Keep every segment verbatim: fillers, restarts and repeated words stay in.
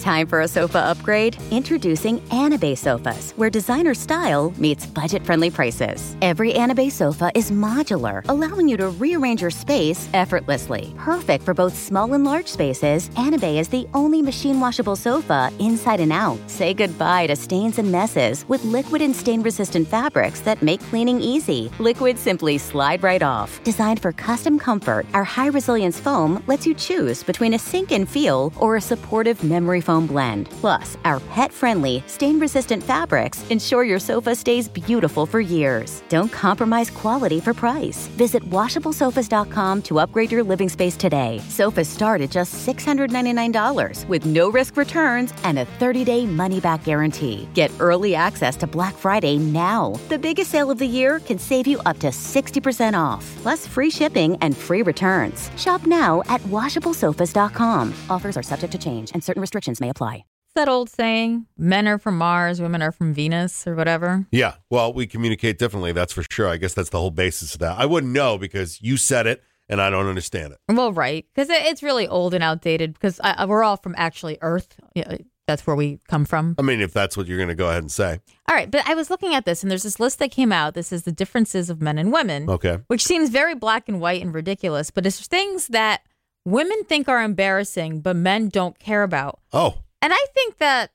Time for a sofa upgrade? Introducing Anabay sofas, where designer style meets budget-friendly prices. Every Anabay sofa is modular, allowing you to rearrange your space effortlessly. Perfect for both small and large spaces, Anabay is the only machine-washable sofa inside and out. Say goodbye to stains and messes with liquid and stain-resistant fabrics that make cleaning easy. Liquid simply slide right off. Designed for custom comfort, our high-resilience foam lets you choose between a sink-in feel or a supportive memory foam blend. Plus, our pet-friendly, stain-resistant fabrics ensure your sofa stays beautiful for years. Don't compromise quality for price. Visit washable sofas dot com to upgrade your living space today. Sofas start at just six hundred ninety-nine dollars with no-risk returns and a thirty-day money-back guarantee. Get early access to Black Friday now. The biggest sale of the year can save you up to sixty percent off, plus free shipping and free returns. Shop now at washable sofas dot com. Offers are subject to change and certain restrictions may apply. That old saying, men are from Mars, women are from Venus or whatever. Yeah, well, we communicate differently, that's for sure. I guess that's the whole basis of that. I wouldn't know because you said it and I don't understand it. Well, right, because it's really old and outdated because I, we're all from actually Earth. Yeah, that's where we come from. I mean, if that's what you're going to go ahead and say. All right, but I was looking at this and there's this list that came out. This is the differences of men and women. Okay. Which seems very black and white and ridiculous, but it's things that women think are embarrassing, but men don't care about. Oh. And I think that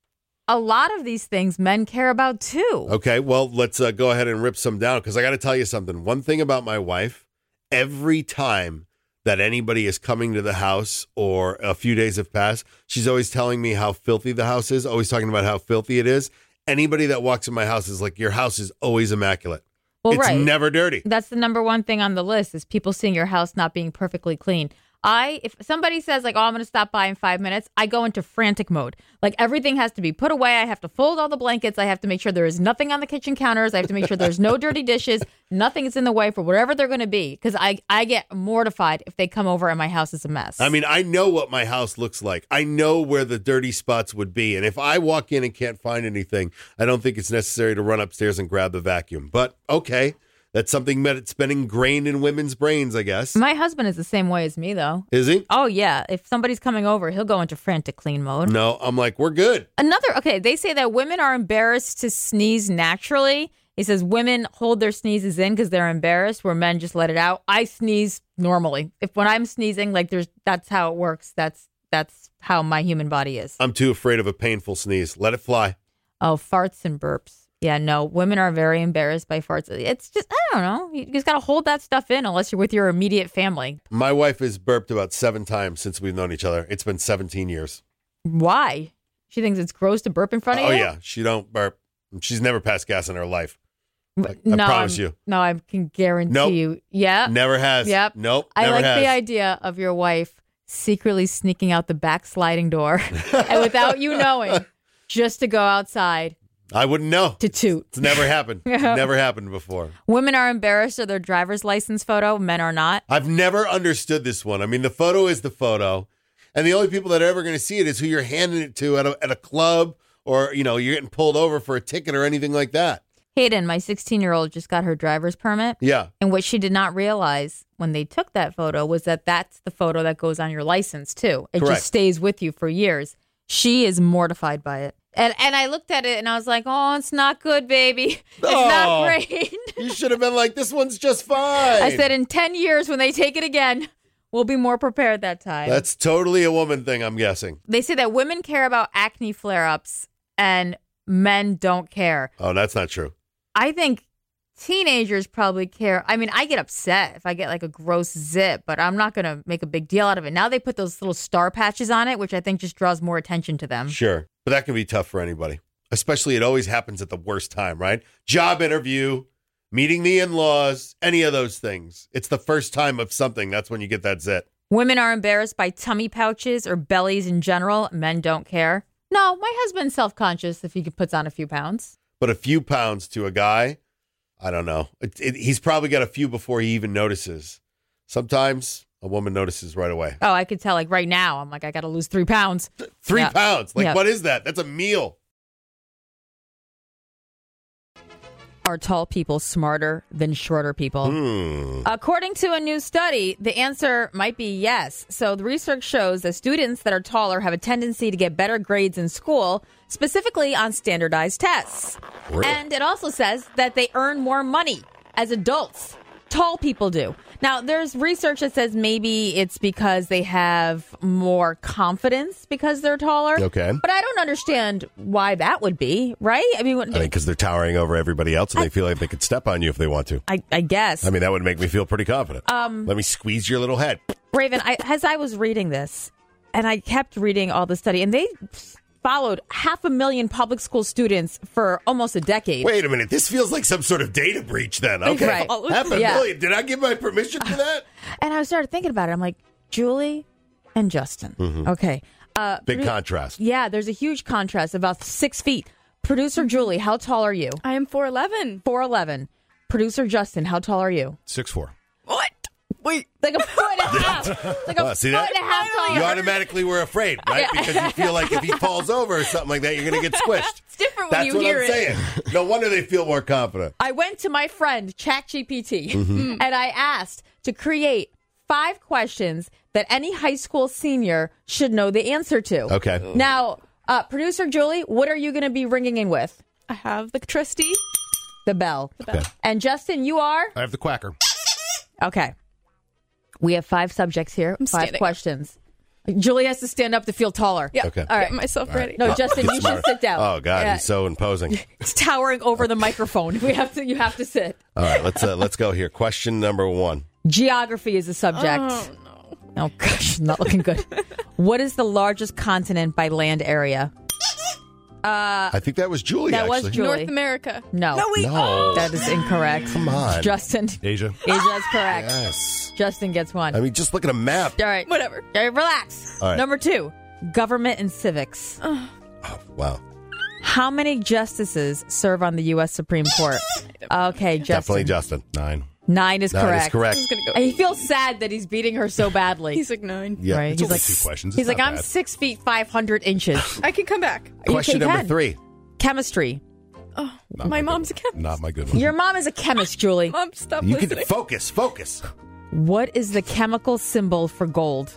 a lot of these things men care about too. Okay, well, let's uh, go ahead and rip some down because I got to tell you something. One thing about my wife, every time that anybody is coming to the house or a few days have passed, she's always telling me how filthy the house is, always talking about how filthy it is. Anybody that walks in my house is like, your house is always immaculate. Well, it's right. never dirty. That's the number one thing on the list is people seeing your house not being perfectly clean. I, if somebody says like, oh, I'm going to stop by in five minutes, I go into frantic mode. Like everything has to be put away. I have to fold all the blankets. I have to make sure there is nothing on the kitchen counters. I have to make sure there's no dirty dishes. Nothing is in the way for whatever they're going to be. Because I, I get mortified if they come over and my house is a mess. I mean, I know what my house looks like. I know where the dirty spots would be. And if I walk in and can't find anything, I don't think it's necessary to run upstairs and grab the vacuum. But okay. That's something that's been ingrained in women's brains, I guess. My husband is the same way as me, though. Is he? Oh, yeah. If somebody's coming over, he'll go into frantic clean mode. No, I'm like, we're good. Another, okay, they say that women are embarrassed to sneeze naturally. He says women hold their sneezes in because they're embarrassed, where men just let it out. I sneeze normally. If when I'm sneezing, like there's, that's how it works. That's that's how my human body is. I'm too afraid of a painful sneeze. Let it fly. Oh, farts and burps. Yeah, no, women are very embarrassed by farts. It's just, I don't know. You just got to hold that stuff in unless you're with your immediate family. My wife has burped about seven times since we've known each other. It's been seventeen years. Why? She thinks it's gross to burp in front of oh, you? Oh, yeah. She don't burp. She's never passed gas in her life. I, I no, promise I'm, you. No, I can guarantee nope. you. Yeah. Never has. Yep. Nope. I never like has. the idea of your wife secretly sneaking out the back sliding door and without you knowing, just to go outside. I wouldn't know. To toot. It's never happened. Never happened before. Women are embarrassed of their driver's license photo. Men are not. I've never understood this one. I mean, the photo is the photo. And the only people that are ever going to see it is who you're handing it to at a, at a club or, you know, you're getting pulled over for a ticket or anything like that. Hayden, my sixteen-year-old, just got her driver's permit. Yeah. And what she did not realize when they took that photo was that that's the photo that goes on your license, too. It Correct. just stays with you for years. She is mortified by it. And and I looked at it and I was like, oh, it's not good, baby. It's oh, not great. You should have been like, this one's just fine. I said, in ten years, when they take it again, we'll be more prepared that time. That's totally a woman thing, I'm guessing. They say that women care about acne flare-ups and men don't care. Oh, that's not true. I think teenagers probably care. I mean, I get upset if I get like a gross zit, but I'm not going to make a big deal out of it. Now they put those little star patches on it, which I think just draws more attention to them. Sure. But that can be tough for anybody. Especially it always happens at the worst time, right? Job interview, meeting the in-laws, any of those things. It's the first time of something. That's when you get that zit. Women are embarrassed by tummy pouches or bellies in general. Men don't care. No, my husband's self-conscious if he puts on a few pounds. But a few pounds to a guy, I don't know. It, it, he's probably got a few before he even notices. Sometimes a woman notices right away. Oh, I could tell like right now. I'm like, I got to lose three pounds. Three yeah. pounds? Like, yeah. What is that? That's a meal. Are tall people smarter than shorter people? Hmm. According to a new study, the answer might be yes. So the research shows that students that are taller have a tendency to get better grades in school, specifically on standardized tests. Really? And it also says that they earn more money as adults. Tall people do. Now, there's research that says maybe it's because they have more confidence because they're taller. Okay. But I don't understand why that would be, right? I mean, I mean, because they're towering over everybody else and they feel like they could step on you if they want to. I, I guess. I mean, that would make me feel pretty confident. Um, Let me squeeze your little head. Raven, I, as I was reading this, and I kept reading all the study, and they followed half a million public school students for almost a decade. Wait a minute. This feels like some sort of data breach then. Okay. Right. Half a Yeah. million. Did I give my permission for that? And I started thinking about it. I'm like, Julie and Justin. Mm-hmm. Okay. Uh, Big produ- contrast. Yeah, there's a huge contrast, about six feet. Producer Julie, how tall are you? I am four eleven. four eleven. Producer Justin, how tall are you? six foot four. What? Wait. Like a foot and a half. Like a Well, foot see that? and a half taller. You automatically were afraid, right? Yeah. Because you feel like if he falls over or something like that, you're going to get squished. It's different That's when you what hear I'm it. saying. No wonder they feel more confident. I went to my friend ChatGPT Mm-hmm. and I asked to create five questions that any high school senior should know the answer to. Okay. Now, uh, producer Julie, what are you going to be ringing in with? I have the trustee. The bell. The bell. Okay. And Justin, you are? I have the quacker. Okay. We have five subjects here, I'm five standing up. questions. Julie has to stand up to feel taller. Yeah. Okay. All right. Get myself All right. ready. No, Justin, Get you smarter. should sit down. Oh, God. Yeah. He's so imposing. It's towering over the microphone. We have to. You have to sit. All right. Let's uh, let's go here. Question number one. Geography is a subject. Oh, no. Oh, gosh, not looking good. What is the largest continent by land area? I think that was Julie, That was actually. Julie. North America. No. No, wait. No. That is incorrect. Come on. Justin. Asia. Asia is correct. Yes. Justin gets one. I mean, just look at a map. All right. Whatever. All right, relax. All right. Number two, government and civics. Oh, wow. How many justices serve on the U S Supreme Court? Okay, Justin. Definitely Justin. Nine. Nine is Nine correct. is correct. He's gonna go. And he feels sad that he's beating her so badly. He's like nine. Yeah. Right. It's He's only like, two questions. he's It's like, not I'm bad. six feet, five hundred inches. I can come back. Question You number can. three. Chemistry. Oh, Not my good mom's a one. chemist. Not my good one. Your mom is a chemist, Julie. Mom, stop You listening. can focus, focus. What is the chemical symbol for gold?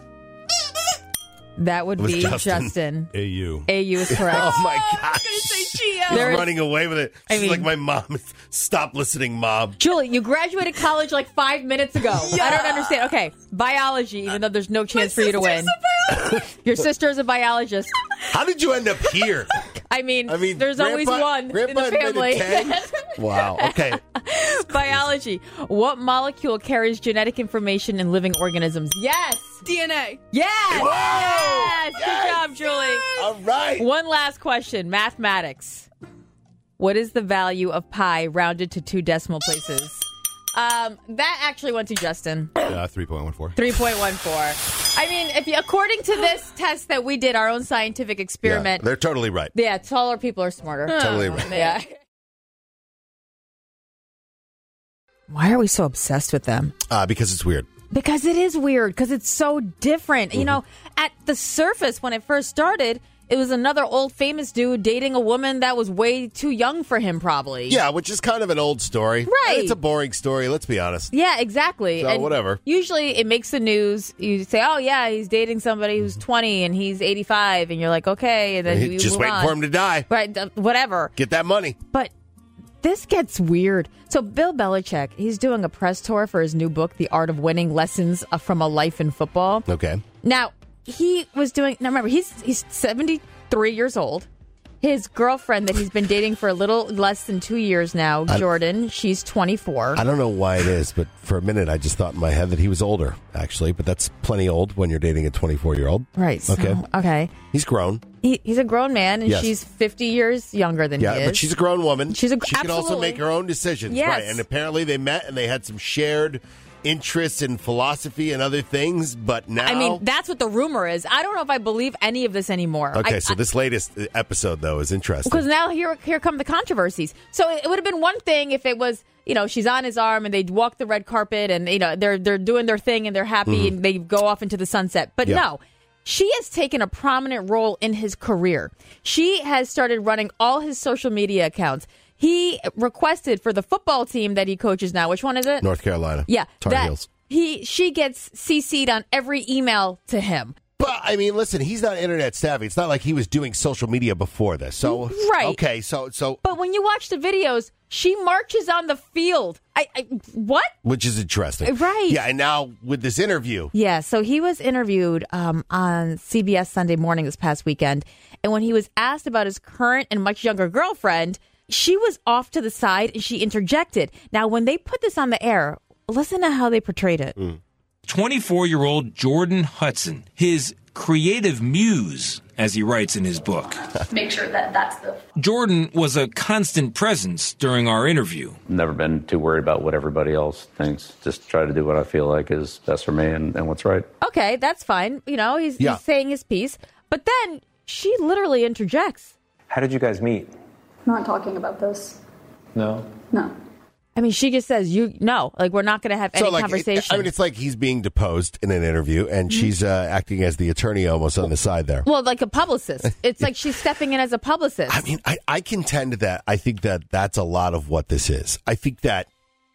That would It was be Justin. Justin. A U. A U is correct. Oh, my I'm gosh. gonna say Gia. He's There is- running away with it. I She's mean- like my mom. Stop listening, Mom. Julie, you graduated college like five minutes ago. I don't understand. Okay, biology, even though there's no chance for you to win. Your sister is a biologist. How did you end up here? I mean, I mean, there's always Grandpa- one Grandpa in the family. invented ten? Wow. Okay. Biology. What molecule carries genetic information in living organisms? Yes. D N A. Yes. Whoa! Yes. Yes! Good job, Julie. All right. One last question. Mathematics. What is the value of pi rounded to two decimal places? Um, that actually went to Justin. Uh, three point one four. three point one four. I mean, if you, according to this test that we did, our own scientific Yeah, experiment, they're totally right. yeah, taller people are smarter. Totally Oh, right. man. Yeah. Why are we so obsessed with them? Uh, because it's weird. Because it is weird, because it's so different. Mm-hmm. You know, at the surface, when it first started, it was another old famous dude dating a woman that was way too young for him, probably. Yeah, which is kind of an old story. Right. It's a boring story, let's be honest. Yeah, exactly. So, And whatever. Usually it makes the news. You say, oh, yeah, he's dating somebody who's twenty and he's eighty-five. And you're like, okay. And then you Just move waiting on. for him to die. Right, th- whatever. Get that money. But this gets weird. So Bill Belichick, he's doing a press tour for his new book, The Art of Winning, Lessons from a Life in Football. Okay. Now, he was doing, now remember, he's he's seventy-three years old. His girlfriend that he's been dating for a little less than two years now, Jordan, she's twenty-four. I don't know why it is, but for a minute I just thought in my head that he was older, actually. But that's plenty old when you're dating a twenty-four-year-old. Right. So, Okay. okay. He's grown. He, he's a grown man, and Yes. she's fifty years younger than Yeah, he is. but she's a grown woman. She's a- she can also absolutely. make her own decisions. Yes. Right. And apparently they met and they had some shared interests in philosophy and other things. But now. I mean, that's what the rumor is. I don't know if I believe any of this anymore. Okay, I, so this latest episode, though, is interesting. Because now here here come the controversies. So it, it would have been one thing if it was, you know, she's on his arm and they'd walk the red carpet and, you know, they're they're doing their thing and they're happy and they go off into the sunset. But Yeah. no, she has taken a prominent role in his career. She has started running all his social media accounts. he requested for the football team that he coaches now. Which one is it? North Carolina. Yeah, Tar that Heels. he she gets C C'd on every email to him. But, I mean, listen, he's not internet savvy. It's not like he was doing social media before this. So, Right. okay, so, so But when you watch the videos, she marches on the field. I, I what? which is interesting. Right. Yeah, and now with this interview. Yeah, so he was interviewed um, on C B S Sunday Morning this past weekend. And when he was asked about his current and much younger girlfriend, she was off to the side and she interjected. Now, when they put this on the air, listen to how they portrayed it. Mm. twenty-four-year-old Jordan Hudson, his creative muse, as he writes in his book. Make sure that that's the... Jordan was a constant presence during our interview. Never been too worried about what everybody else thinks. Just try to do what I feel like is best for me and, and what's right. Okay, that's fine. You know, he's, Yeah. he's saying his piece. But then she literally interjects. How did you guys meet? Not talking about this. No? No. I mean, she just says, "You no, like we're not going to have any So, like, it- conversation." I mean, it's like he's being deposed in an interview, and Mm-hmm. she's uh, acting as the attorney almost on the side there. well, like a publicist. It's like she's stepping in as a publicist. I mean, I, I contend that I think that that's a lot of what this is. I think that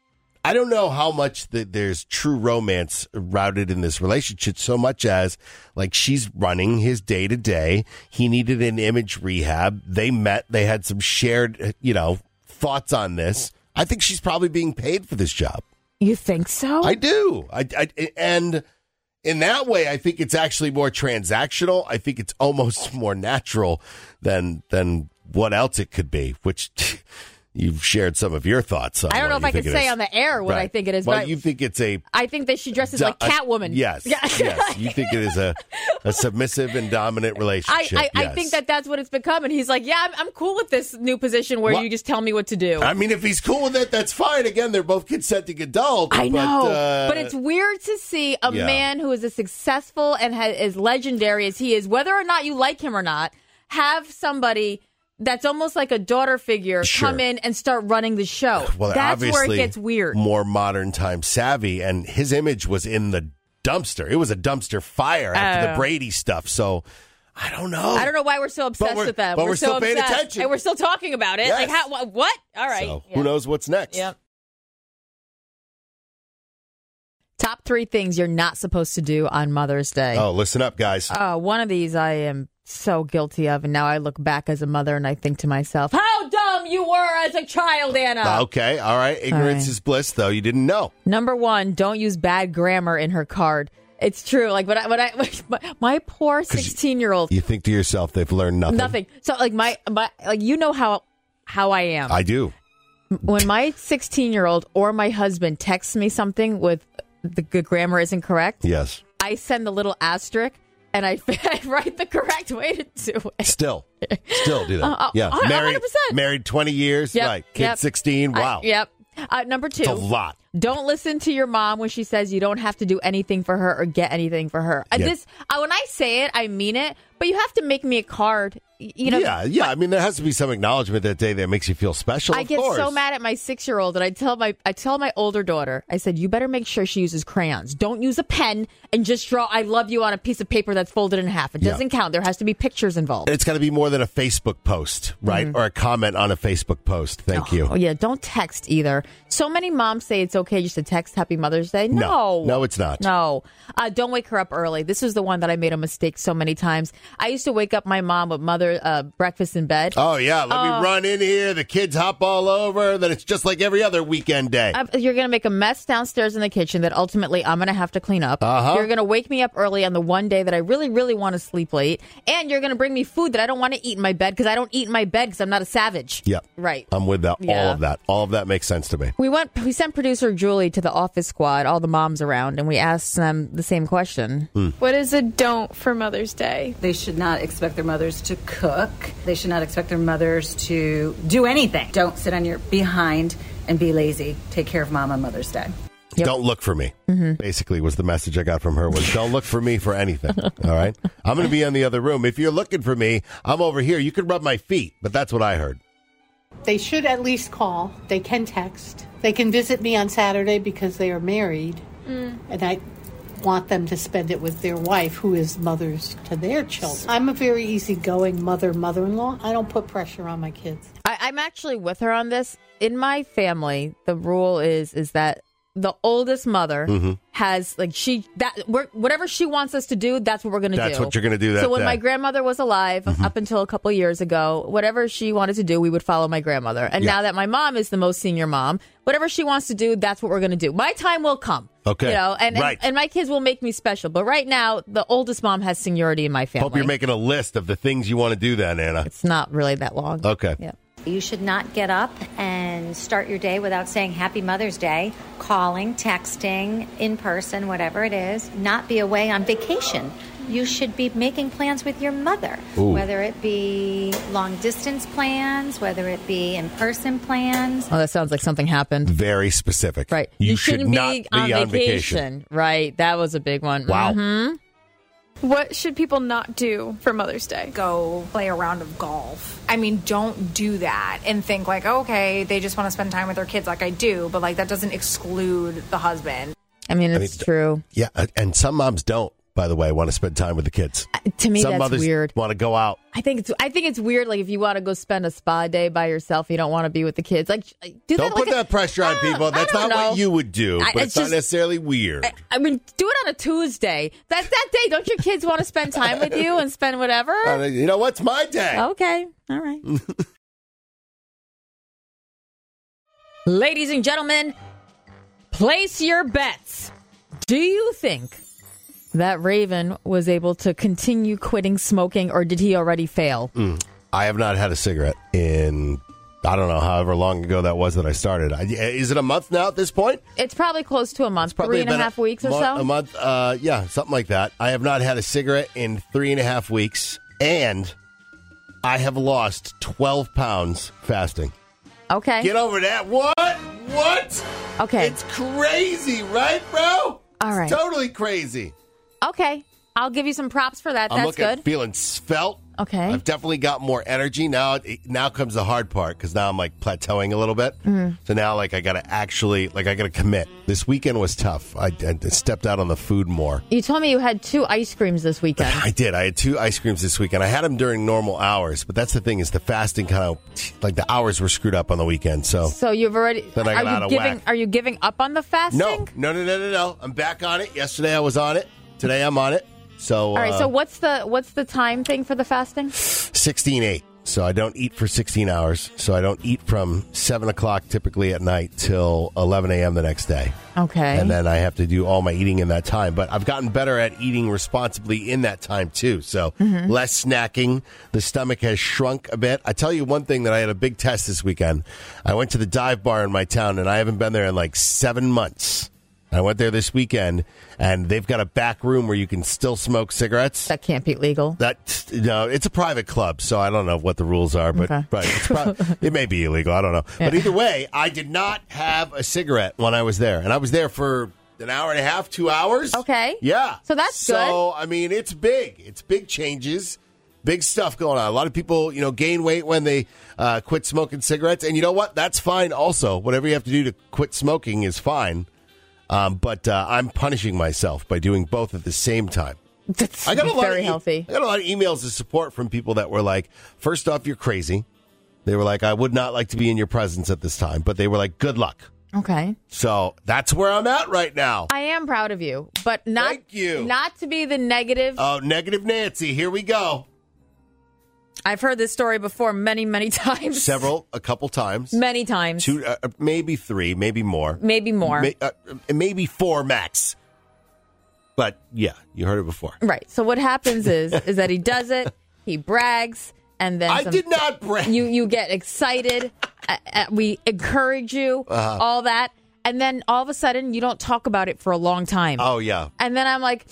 I don't know how much that there's true romance routed in this relationship so much as like she's running his day to day. He needed an image rehab. They met. They had some shared, you know, thoughts on this. I think she's probably being paid for this job. You think so? I do. I, I and in that way, I think it's actually more transactional. I think it's almost more natural than than what else it could be. Which you've shared some of your thoughts on. I don't know what if I you could think it say is. on the air what Right. I think it is, Well, but you think it's a. I think that she dresses do- like Catwoman. Yes. Yeah. Yes. You think it is a, a submissive and dominant I, relationship. I, I yes. think that that's what it's become. And he's like, yeah, I'm, I'm cool with this new position where Well, you just tell me what to do. I mean, if he's cool with it, that's fine. Again, they're both consenting adults. I know, But, uh, but it's weird to see a yeah. man who is as successful and ha- as legendary as he is, whether or not you like him or not, have somebody that's almost like a daughter figure Sure. come in and start running the show. Well, they're that's where it obviously gets weird. More modern time savvy, and his image was in the dumpster. It was a dumpster fire after Oh. the Brady stuff. So I don't know. I don't know why we're so obsessed we're- with that. but we're so still paying obsessed, attention. and we're still talking about it. Yes. Like, how? wh- What? All right. So Yeah. who knows what's next? Yep. Top three things you're not supposed to do on Mother's Day. Oh, listen up, guys. Uh, one of these I am so guilty of, and now I look back as a mother and I think to myself, how dumb you were as a child, Anna. Okay, all right. Ignorance right. is bliss, though. You didn't know. Number one, don't use bad grammar in her card. It's true. Like, when I, when I, my, my poor sixteen-year-old, You think to yourself they've learned nothing. nothing. So, like, my, my, like, you know how, how I am. I do. When my sixteen-year-old or my husband texts me something with the, the grammar isn't correct, Yes. I send the little asterisk and I, I write the correct way to do it. Still. Still do that. Uh, yeah. one hundred Married, percent. married twenty years. Yep, Right. Kid yep. sixteen. Wow. I- yep. Uh, number two. It's a lot. Don't listen to your mom when she says you don't have to do anything for her or get anything for her. Uh, Yeah. This uh, when I say it, I mean it. But you have to make me a card. Y- You know. yeah, yeah. I mean, there has to be some acknowledgement that day that makes you feel special. I of get course. so mad at my six-year-old, and I tell my I tell my older daughter, I said, "You better make sure she uses crayons. Don't use a pen and just draw 'I love you' on a piece of paper that's folded in half. It Yeah. doesn't count. There has to be pictures involved." It's got to be more than a Facebook post, right? Or a comment on a Facebook post. Thank you. Oh yeah, don't text either. So many moms say it's okay just to text Happy Mother's Day. No, No. No, it's not. No, uh, don't wake her up early. This is the one that I made a mistake so many times. I used to wake up my mom with mother uh, breakfast in bed. Oh, yeah. Let me run in here. The kids hop all over. Then it's just like every other weekend day. Uh, You're going to make a mess downstairs in the kitchen that ultimately I'm going to have to clean up. Uh-huh. You're going to wake me up early on the one day that I really, really want to sleep late. And you're going to bring me food that I don't want to eat in my bed because I don't eat in my bed because I'm not a savage. Yep. Right. I'm with that. All Yeah. of that. All of that makes sense to me. We went. We sent producer Julie to the office squad, all the moms around, and we asked them the same question. What is a don't for Mother's Day? They should not expect their mothers to cook. They should not expect their mothers to do anything. Don't sit on your behind and be lazy. Take care of mom on Mother's Day. Yep. Don't look for me. Basically, was the message I got from her was don't look for me for anything. All right. I'm going to be in the other room. If you're looking for me, I'm over here. You could rub my feet, but that's what I heard. They should at least call. They can text. They can visit me on Saturday because they are married. And I want them to spend it with their wife, who is mothers to their children. I'm a very easygoing mother, mother-in-law. I don't put pressure on my kids. I, I'm actually with her on this. In my family, the rule is is that the oldest mother mm-hmm. has like she that we're, whatever she wants us to do, that's what we're going to do. That's what you're going to do. That so when day. my grandmother was alive, mm-hmm. up until a couple of years ago, whatever she wanted to do, we would follow my grandmother. And yeah. now that my mom is the most senior mom, whatever she wants to do, that's what we're going to do. My time will come. Okay. You know, and, right. and and my kids will make me special. But right now, the oldest mom has seniority in my family. Hope you're making a list of the things you want to do then, Anna. It's not really that long. Okay. Yeah. You should not get up and start your day without saying Happy Mother's Day, calling, texting, in person, whatever it is. Not be away on vacation. You should be making plans with your mother, Ooh. Whether it be long-distance plans, whether it be in-person plans. Oh, that sounds like something happened. Very specific. Right. You, you should shouldn't not be, be on, on vacation. vacation. Right. That was a big one. Wow. Mm-hmm. What should people not do for Mother's Day? Go play a round of golf. I mean, don't do that and think like, okay, they just want to spend time with their kids like I do, but like that doesn't exclude the husband. I mean, it's I mean, true. Yeah, and some moms don't, by the way, want to spend time with the kids. Uh, to me, some that's mothers weird. Want to go out. I think it's I think it's weird. Like if you want to go spend a spa day by yourself, you don't want to be with the kids. Like, do don't that put like that a, pressure on people. That's not know. what you would do, I, but it's it's, not just, necessarily weird. I, I mean, do it on a Tuesday. That's that day. Don't your kids want to spend time with you and spend whatever? Uh, you know what's my day? Okay, all right. Ladies and gentlemen, place your bets. Do you think that Raven was able to continue quitting smoking, or did he already fail? Mm. I have not had a cigarette in, I don't know, however long ago that was that I started. I, is it a month now at this point? It's probably close to a month, Probably three and a been half weeks or mo- so. A month, uh, yeah, something like that. I have not had a cigarette in three and a half weeks, and I have lost twelve pounds fasting. Okay. Get over that. What? What? Okay. It's crazy, right, bro? All right. It's totally crazy. Okay. I'll give you some props for that. I'm That's looking, good. feeling svelte. Okay. I've definitely got more energy now. It, now comes the hard part because now I'm like plateauing a little bit. Mm-hmm. So now, like, I got to actually, like, I got to commit. This weekend was tough. I, I stepped out on the food more. You told me you had two ice creams this weekend. I did. I had two ice creams this weekend. I had them during normal hours, but that's the thing is the fasting kind of like the hours were screwed up on the weekend. So, So you've already. Then I got are you out of giving? whack. Are you giving up on the fasting? no, no, no, no, no, no. I'm back on it. Yesterday I was on it. Today I'm on it. So All right. uh, So what's the what's the time thing for the fasting? sixteen eight. So I don't eat for sixteen hours. So I don't eat from seven o'clock typically at night till eleven a.m. the next day. Okay. And then I have to do all my eating in that time. But I've gotten better at eating responsibly in that time, too. So Mm-hmm. less snacking. The stomach has shrunk a bit. I tell you one thing that I had a big test this weekend. I went to the dive bar in my town, and I haven't been there in like seven months. I went there this weekend, and they've got a back room where you can still smoke cigarettes. That can't be legal. That no, it's a private club, so I don't know what the rules are, but Okay. right, it's pro- it may be illegal. I don't know, Yeah. but either way, I did not have a cigarette when I was there, and I was there for an hour and a half, two hours. Okay. Yeah, So that's so, good. So I mean, it's big. It's big changes. Big stuff going on. A lot of people, you know, gain weight when they uh, quit smoking cigarettes, and you know what? That's fine. Also, whatever you have to do to quit smoking is fine. Um, but uh, I'm punishing myself by doing both at the same time. That's I got a lot very of e- healthy. I got a lot of emails of support from people that were like, first off, you're crazy. They were like, I would not like to be in your presence at this time. But they were like, good luck. Okay. So that's where I'm at right now. I am proud of you, but not Thank you. not to be the negative. Oh, negative Nancy. Here we go. I've heard this story before many, many times. Several, a couple times. Many times. Two, uh, maybe three, maybe more. Maybe more. May, uh, maybe four max. But yeah, you heard it before. Right. So what happens is is that he does it, he brags, and then I some- did not brag. You you get excited. uh, uh, we encourage you, Uh-huh. all that, and then all of a sudden you don't talk about it for a long time. Oh yeah. And then I'm like,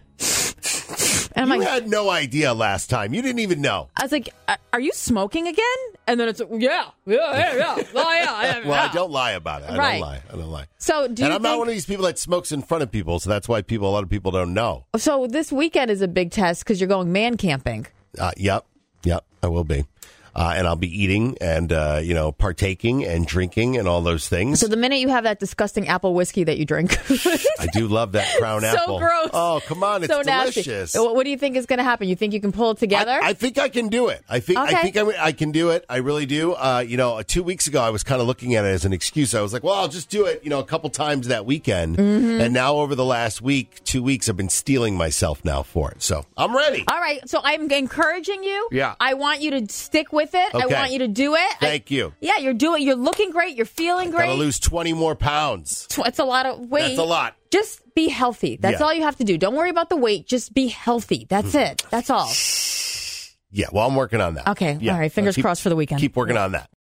and I'm you like, had no idea last time. You didn't even know. I was like, "Uh, are you smoking again? And then it's yeah, yeah, yeah, yeah, oh, yeah, yeah. Well, I don't lie about it. I Right. don't lie. I don't lie. So do you and I'm not think- one of these people that smokes in front of people, so that's why people, a lot of people don't know. So this weekend is a big test because you're going man camping. Uh, yep, yep, I will be. uh, and I'll be eating and, uh, you know, partaking and drinking and all those things. So the minute you have that disgusting apple whiskey that you drink. I do love that Crown so Apple. So gross. Oh, come on. It's so delicious. Nasty. What do you think is going to happen? You think you can pull it together? I, I think I can do it. I think okay. I think I, I can do it. I really do. Uh, you know, two weeks ago, I was kind of looking at it as an excuse. I was like, well, I'll just do it, you know, a couple times that weekend. Mm-hmm. And now over the last week, two weeks, I've been stealing myself now for it. So I'm ready. All right. So I'm encouraging you. Yeah. I want you to stick with it. Okay. I want you to do it. Thank I, you. Yeah, you're doing. You're looking great. You're feeling great. Gotta lose twenty more pounds. It's a lot of weight. That's a lot. Just be healthy. That's yeah. all you have to do. Don't worry about the weight. Just be healthy. That's it. That's all. Yeah. Well, I'm working on that. Okay. Yeah. All right. Fingers keep, crossed for the weekend. Keep working on that.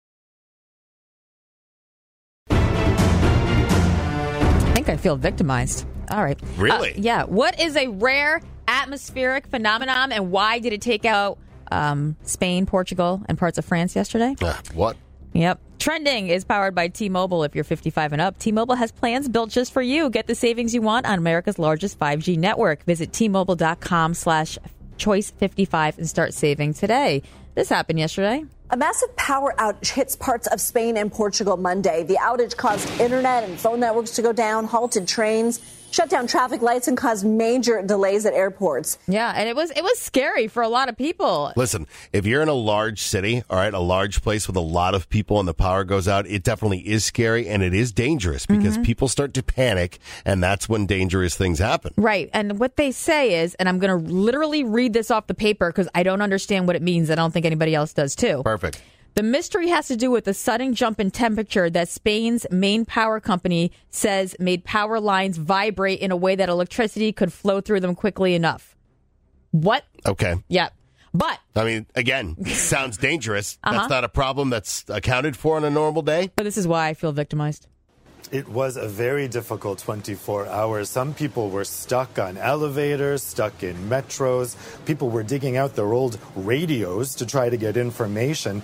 I think I feel victimized. All right. Really? Uh, yeah. What is a rare atmospheric phenomenon, and why did it take out um, Spain, Portugal, and parts of France yesterday? Uh, what? Yep. Trending is powered by T-Mobile. If you're fifty-five and up, T-Mobile has plans built just for you. Get the savings you want on America's largest five G network. Visit T-Mobile.com slash choice 55 and start saving today. This happened yesterday. A massive power outage hits parts of Spain and Portugal Monday. The outage caused internet and phone networks to go down, halted trains, shut down traffic lights, and caused major delays at airports. Yeah, and it was it was scary for a lot of people. Listen, if you're in a large city, all right, a large place with a lot of people and the power goes out, it definitely is scary and it is dangerous because mm-hmm. people start to panic, and that's when dangerous things happen. Right, and what they say is, and I'm going to literally read this off the paper because I don't understand what it means. I don't think anybody else does too. Perfect. The mystery has to do with the sudden jump in temperature that Spain's main power company says made power lines vibrate in a way that electricity could flow through them quickly enough. What? Okay. Yeah. But, I mean, again, sounds dangerous. Uh-huh. That's not a problem that's accounted for on a normal day. But this is why I feel victimized. It was a very difficult twenty-four hours. Some people were stuck on elevators, stuck in metros. People were digging out their old radios to try to get information.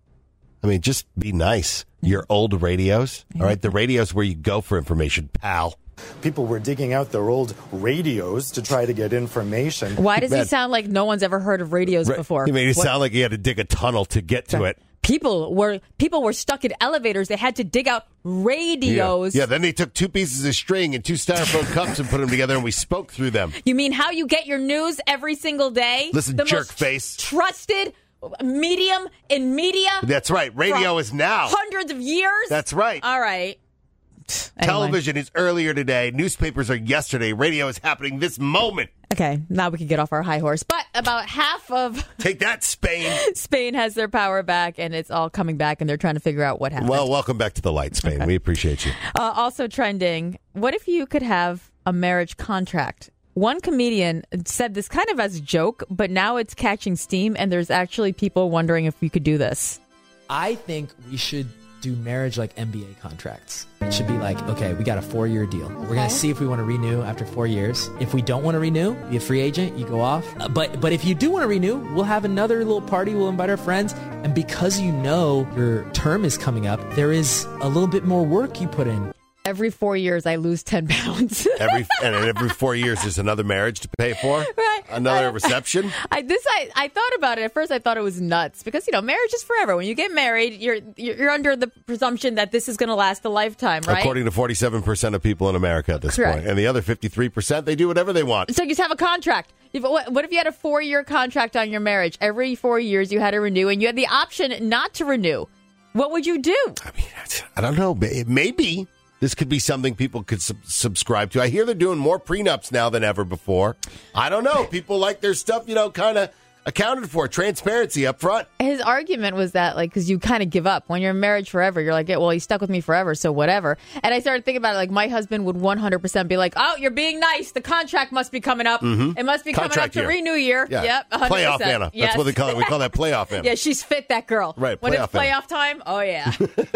I mean, just be nice. Your old radios, all right? The radios where you go for information, pal. People were digging out their old radios to try to get information. Why does Man. he sound like no one's ever heard of radios Ra- before? He made it What? sound like he had to dig a tunnel to get to it. People were people were stuck in elevators. They had to dig out radios. Yeah. yeah, then they took two pieces of string and two styrofoam cups and put them together, and we spoke through them. You mean how you get your news every single day? Listen, the jerk most face. Trusted medium in media. That's right. Radio is now. Hundreds of years. That's right. All right. Anyway. Television is earlier today. Newspapers are yesterday. Radio is happening this moment. Okay, now we can get off our high horse. But about half of Take that, Spain. Spain has their power back, and it's all coming back, and they're trying to figure out what happened. Well, welcome back to the light, Spain. Okay. We appreciate you. Uh, also trending, what if you could have a marriage contract? One comedian said this kind of as a joke, but now it's catching steam, and there's actually people wondering if we could do this. I think we should do marriage like N B A contracts. It should be like, okay, we got a four-year deal. We're going to see if we want to renew after four years. If we don't want to renew, be a free agent, you go off. Uh, but but if you do want to renew, we'll have another little party. We'll invite our friends. And because you know your term is coming up, there is a little bit more work you put in. Every four years, I lose ten pounds. every and every four years, there's another marriage to pay for. Right. Another I, reception. I this I, I thought about it at first. I thought it was nuts because you know marriage is forever. When you get married, you're you're under the presumption that this is going to last a lifetime, right? According to forty-seven percent of people in America at this Correct. point, and the other fifty-three percent, they do whatever they want. So you just have a contract. If, what, what if you had a four-year contract on your marriage? Every four years, you had to renew, and you had the option not to renew. What would you do? I mean, I don't know. Maybe. This could be something people could sub- subscribe to. I hear they're doing more prenups now than ever before. I don't know. People like their stuff, you know, kind of accounted for. Transparency up front. His argument was that, like, because you kind of give up. When you're in marriage forever, you're like, yeah, well, he's stuck with me forever, so whatever. And I started thinking about it, like, my husband would one hundred percent be like, oh, you're being nice. The contract must be coming up. Mm-hmm. It must be Contract coming up to year. renew year. Yeah. Yep, one hundred percent. Playoff Anna. Yes. That's what they call it. We call that playoff Anna. Yeah, she's fit, that girl. Right, when it's playoff Anna. playoff time, oh, yeah.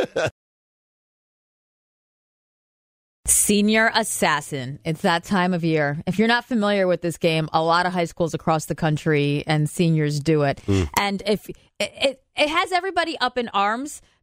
Senior Assassin. It's that time of year. If you're not familiar with this game, a lot of high schools across the country and seniors do it. Mm. And if it, it, it has everybody up in arms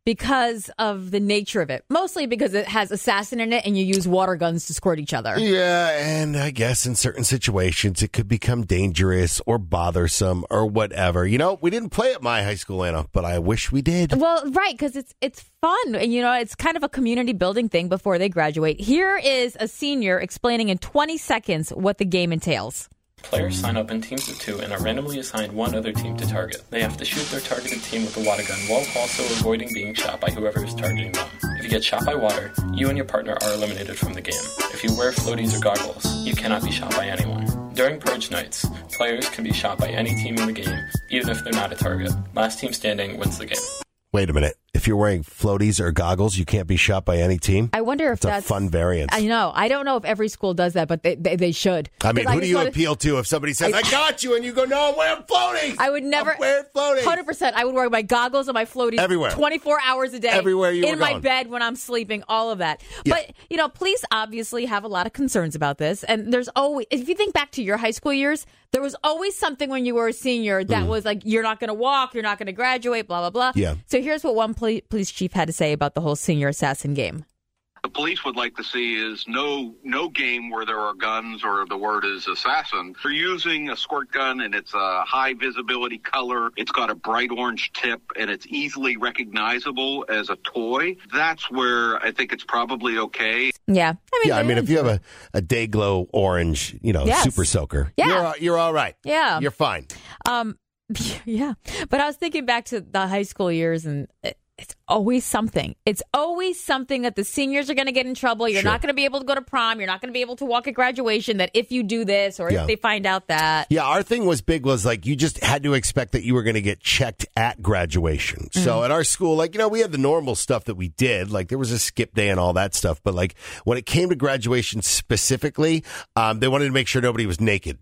because of the nature of it. Mostly because it has assassin in it and you use water guns to squirt each other. Yeah, and I guess in certain situations it could become dangerous or bothersome or whatever. You know, we didn't play at my high school, Anna, but I wish we did. Well, right, because it's it's fun. And, you know, it's kind of a community building thing before they graduate. Here is a senior explaining in twenty seconds what the game entails. Players sign up in teams of two and are randomly assigned one other team to target. They have to shoot their targeted team with a water gun while also avoiding being shot by whoever is targeting them. If you get shot by water, you and your partner are eliminated from the game. If you wear floaties or goggles, you cannot be shot by anyone. During purge nights, players can be shot by any team in the game, even if they're not a target. Last team standing wins the game. Wait a minute. If you're wearing floaties or goggles, you can't be shot by any team? I wonder if that's, that's a fun variant. I know. I don't know if every school does that, but they they, they should. I mean, who I do you wanna, appeal to if somebody says, I, I got you, and you go, no, I'm wearing floaties? I would never. I'm wearing floaties. one hundred percent. I would wear my goggles and my floaties everywhere. twenty-four hours a day. Everywhere you In were my going. bed when I'm sleeping, all of that. Yeah. But, you know, police obviously have a lot of concerns about this. And there's always, if you think back to your high school years, there was always something when you were a senior that mm. was like, you're not going to walk, you're not going to graduate, blah, blah, blah. Yeah. So here's what one poli- police chief had to say about the whole senior assassin game. The police would like to see is no no game where there are guns or the word is assassin. They're using a squirt gun and it's a high visibility color. It's got a bright orange tip and it's easily recognizable as a toy. That's where I think it's probably okay. Yeah. I mean, yeah, I mean, if you have a, a day glow orange, you know, yes. super soaker, yeah. you're, you're all right. Yeah. You're fine. Um, yeah. But I was thinking back to the high school years and it, it's always something. It's always something that the seniors are going to get in trouble. You're sure. not going to be able to go to prom. You're not going to be able to walk at graduation. That if you do this or yeah. if they find out that. Yeah, our thing was big was like you just had to expect that you were going to get checked at graduation. Mm-hmm. So at our school, like, you know, we had the normal stuff that we did. Like there was a skip day and all that stuff. But like when it came to graduation specifically, um, they wanted to make sure nobody was naked.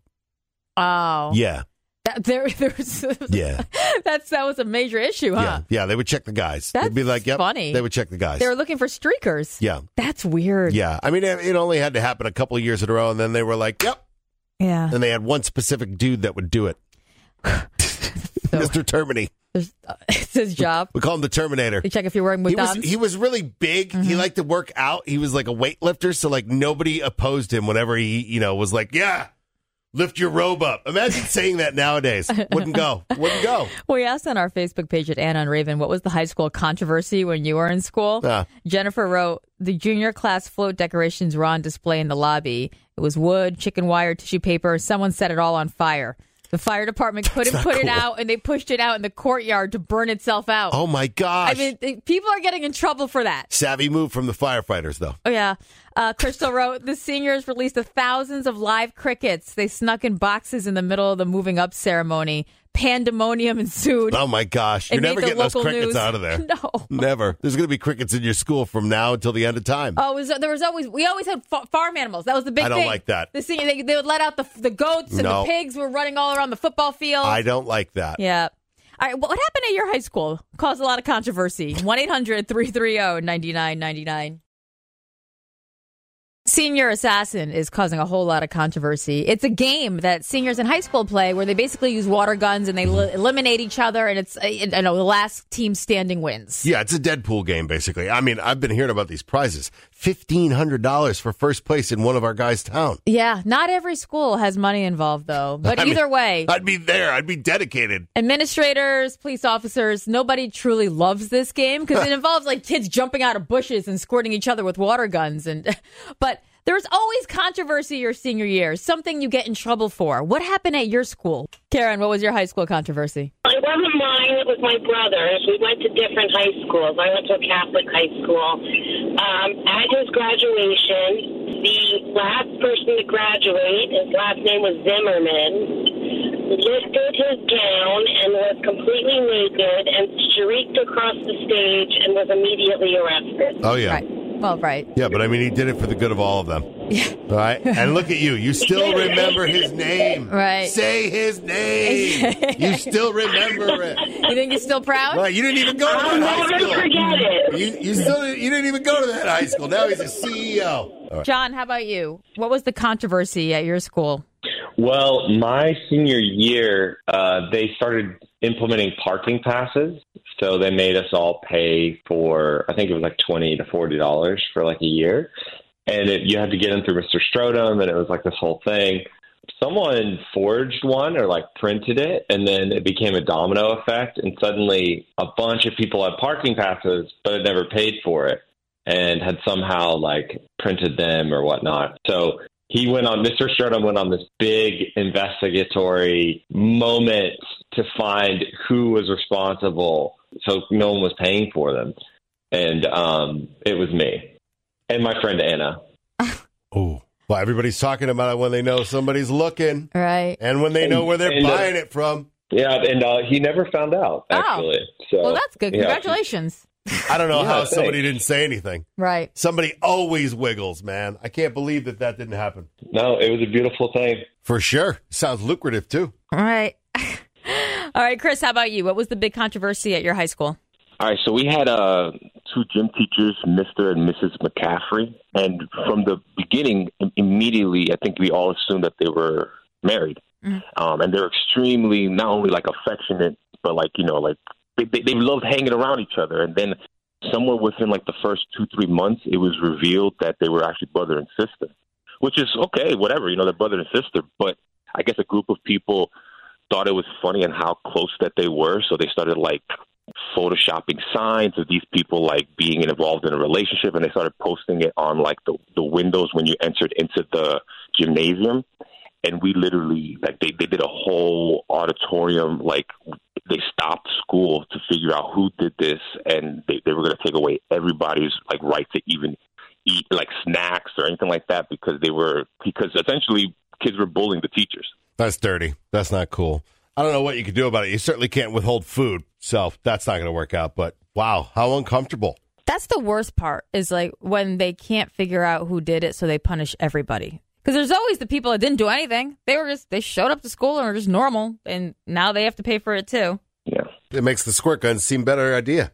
Oh. Yeah. That, there, there's yeah, that's that was a major issue, huh? Yeah, yeah. They would check the guys. That's They'd be like, "Yep." Funny. They would check the guys. They were looking for streakers. Yeah, that's weird. Yeah, I mean, it, it only had to happen a couple of years in a row, and then they were like, "Yep." Yeah, and they had one specific dude that would do it, so, Mister Termini. Uh, it's his job. We call him the Terminator. They check if you're wearing he buttons. was, he was really big. Mm-hmm. He liked to work out. He was like a weightlifter, so like nobody opposed him whenever he, you know, was like, "Yeah, lift your robe up." Imagine saying that nowadays. Wouldn't go. Wouldn't go. We asked on our Facebook page at Anna and Raven, what was the high school controversy when you were in school? Uh, Jennifer wrote, the junior class float decorations were on display in the lobby. It was wood, chicken wire, tissue paper. Someone set it all on fire. The fire department couldn't put cool. it out, and they pushed it out in the courtyard to burn itself out. Oh, my gosh. I mean, they, people are getting in trouble for that. Savvy move from the firefighters, though. Oh, yeah. Uh, Crystal wrote, the seniors released the thousands of live crickets. They snuck in boxes in the middle of the moving up ceremony. Pandemonium ensued. Oh, my gosh. You're never getting those crickets news. out of there. No. Never. There's going to be crickets in your school from now until the end of time. Oh, it was, there was always, we always had fa- farm animals. That was the big thing. I don't thing. like that. The senior, they, they would let out the the goats and no. the pigs were running all around the football field. I don't like that. Yeah. All right. What happened at your high school? Caused a lot of controversy. one eight hundred three three zero nine nine nine nine. Senior Assassin is causing a whole lot of controversy. It's a game that seniors in high school play where they basically use water guns and they li- eliminate each other, and it's, I know, the last team standing wins. Yeah, it's a Deadpool game, basically. I mean, I've been hearing about these prizes. fifteen hundred dollars for first place in one of our guys' town. Yeah, not every school has money involved, though. But I either mean, way. I'd be there. I'd be dedicated. Administrators, police officers, nobody truly loves this game because it involves like kids jumping out of bushes and squirting each other with water guns. And But there's always controversy your senior year, something you get in trouble for. What happened at your school? Karen, what was your high school controversy? It wasn't mine. It was my brother's. We went to different high schools. I went to a Catholic high school. Um, at his graduation, the last person to graduate, his last name was Zimmerman, lifted his gown and was completely naked and streaked across the stage and was immediately arrested. Oh, yeah. Right. Well, right. Yeah, but I mean, he did it for the good of all of them. Yeah. All right? And look at you. You still remember his name. Right. Say his name. You still remember it. You think you're still proud? Right. You didn't even go to I'll that high never school. forget it. You, you still you didn't even go to that high school. Now he's a C E O. All right. John, how about you? What was the controversy at your school? Well, my senior year, uh, they started implementing parking passes So they made us all pay for, I think it was like twenty to forty dollars for like a year. And it, you had to get in through Mister Strodom, and it was like this whole thing. Someone forged one or like printed it, and then it became a domino effect. And suddenly a bunch of people had parking passes, but had never paid for it and had somehow like printed them or whatnot. So he went on, Mister Strodom went on this big investigatory moment to find who was responsible. So no one was paying for them. And um, it was me and my friend Anna. Oh, well, everybody's talking about it when they know somebody's looking. Right. And when they know where they're And, uh, buying it from. Yeah, and uh, he never found out, actually. Oh. So, Well, that's good. yeah. Congratulations. I don't know Yeah, how thanks. somebody didn't say anything. Right. Somebody always wiggles, man. I can't believe that that didn't happen. No, it was a beautiful thing. For sure. Sounds lucrative, too. All right. All right, Chris, how about you? What was the big controversy at your high school? All right, so we had uh, two gym teachers, Mister and Missus McCaffrey, and from the beginning, im- immediately, I think we all assumed that they were married, Mhm. um, and they're extremely not only like affectionate, but like you know, like they, they they loved hanging around each other. And then somewhere within like the first two three months, it was revealed that they were actually brother and sister, which is okay, whatever, you know, they're brother and sister. But I guess a group of people thought it was funny and how close that they were, so they started like photoshopping signs of these people like being involved in a relationship, and they started posting it on like the, the windows when you entered into the gymnasium. And we literally like they, they did a whole auditorium, like they stopped school to figure out who did this, and they, they were going to take away everybody's like right to even eat like snacks or anything like that, because they were because essentially kids were bullying the teachers. That's dirty. That's not cool. I don't know what you can do about it. You certainly can't withhold food, so that's not going to work out. But wow, how uncomfortable. That's the worst part, is like when they can't figure out who did it, so they punish everybody. Because there's always the people that didn't do anything. They were just, they showed up to school and were just normal, and now they have to pay for it too. Yeah. It makes the squirt gun seem better idea.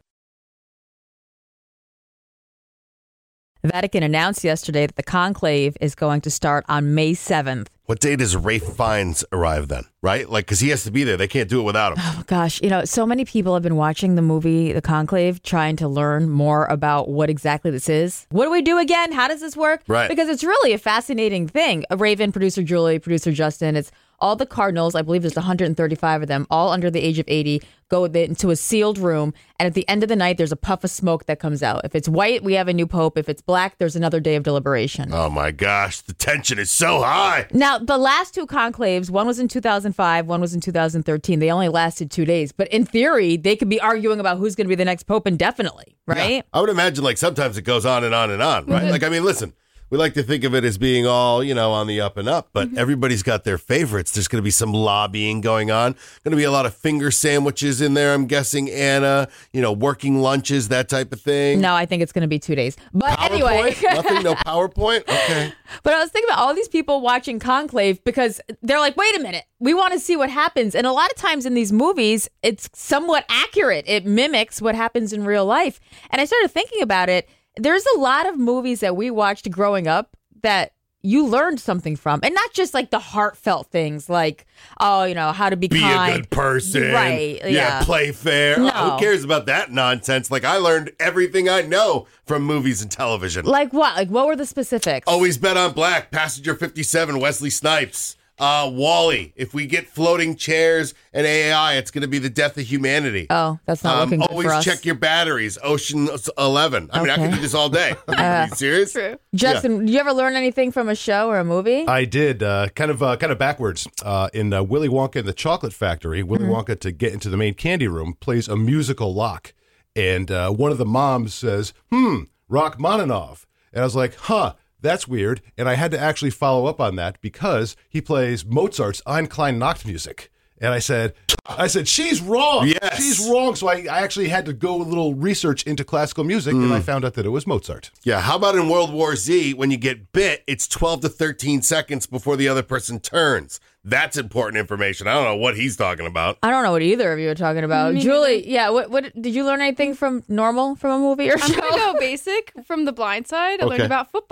The Vatican announced yesterday that the conclave is going to start on May seventh. What day does Ralph Fiennes arrive then, right? Like, because he has to be there. They can't do it without him. Oh, gosh. You know, so many people have been watching the movie The Conclave, trying to learn more about what exactly this is. What do we do again? How does this work? Right. Because it's really a fascinating thing. Raven, producer Julie, producer Justin, it's all the cardinals, I believe there's one hundred thirty-five of them, all under the age of eighty, go into a sealed room. And at the end of the night, there's a puff of smoke that comes out. If it's white, we have a new pope. If it's black, there's another day of deliberation. Oh, my gosh. The tension is so high. Now, the last two conclaves, one was in two thousand five, one was in two thousand thirteen. They only lasted two days. But in theory, they could be arguing about who's going to be the next pope indefinitely, right? Yeah. I would imagine, like, sometimes it goes on and on and on, right? Mhm. Like, I mean, listen, we like to think of it as being all, you know, on the up and up, but everybody's got their favorites. There's going to be some lobbying going on. Going to be a lot of finger sandwiches in there, I'm guessing, Anna, you know, working lunches, that type of thing. No, I think it's going to be two days. But anyway. PowerPoint? Nothing? No PowerPoint? Okay. But I was thinking about all these people watching Conclave because they're like, wait a minute, we want to see what happens. And a lot of times in these movies, it's somewhat accurate. It mimics what happens in real life. And I started thinking about it. There's a lot of movies that we watched growing up that you learned something from, and not just like the heartfelt things like, oh, you know, how to be, Be kind. a good person. Right. Yeah. Yeah, play fair. No. Oh, who cares about that nonsense? Like, I learned everything I know from movies and television. Like what? Like what were the specifics? Always bet on black. Passenger fifty-seven, Wesley Snipes. Uh, Wall-E. If we get floating chairs and A I, it's going to be the death of humanity. Oh, that's not Um, looking good always for us. check your batteries. Ocean eleven. I mean, I Okay. could do this all day. Are Uh, you serious? True. Justin, did you ever learn anything from a show or a movie? I did, uh, kind of uh, kind of backwards. Uh, in uh, Willy Wonka and the Chocolate Factory, Willy Mhm. Wonka, to get into the main candy room, plays a musical lock. And uh, one of the moms says, hmm, Rachmaninoff. And I was like, huh, that's weird. And I had to actually follow up on that because he plays Mozart's Ein Klein Nacht music. And I said, I said, she's wrong. Yes. She's wrong. So I, I actually had to go a little research into classical music, and I found out that it was Mozart. Yeah, how about in World War Z, when you get bit, it's twelve to thirteen seconds before the other person turns. That's important information. I don't know what he's talking about. I don't know what either of you are talking about. Me Julie, yeah, what, what did you learn anything from normal from a movie or I'm show? going to go basic from The Blind Side. I learned Okay. about football.